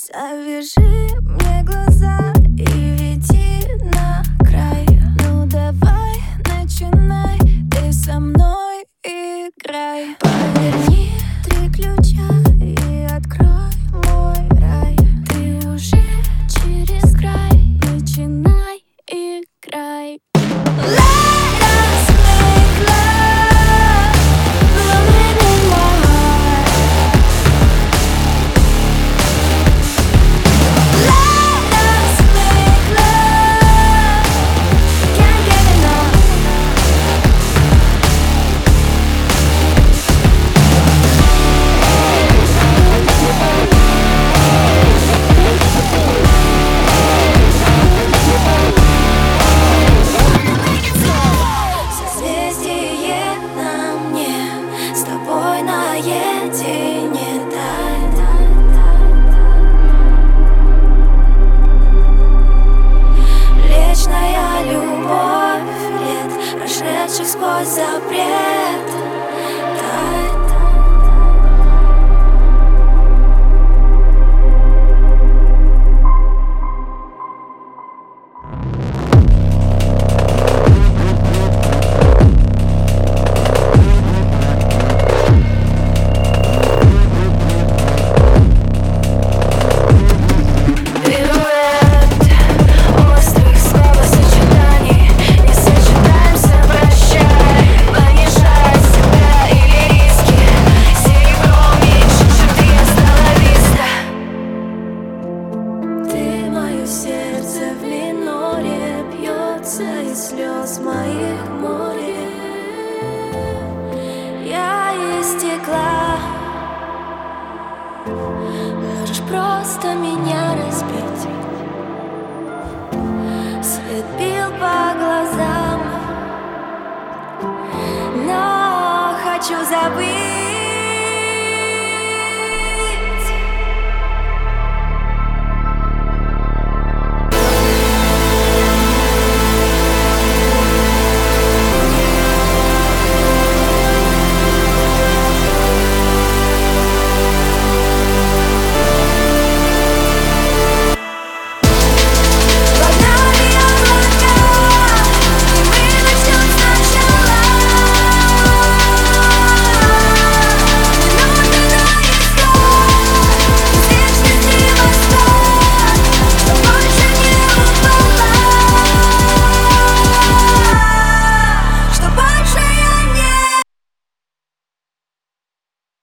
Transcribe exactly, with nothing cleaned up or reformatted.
Завяжи мне глаза и веди на край. Ну давай, начинай, ты со мной играй. Поверни три ключа и открой мой рай. Ты уже через край, начинай, играй. Let us make love, blooming in my heart. Let us make love, can't get enough. Созвездие на мне, с тобой наедине, дай. Вечная любовь лет, прошедших сквозь запрет, дай. Острых словосочетаний, не сочетаемся, прощай. Понижай себя или риски, серебро меньше, чем ты остановишься. Ты мое сердце в миноре, бьется из слез моих море. Я из стекла, можешь просто меня разбить. Свет бил по глазам, но хочу забыть.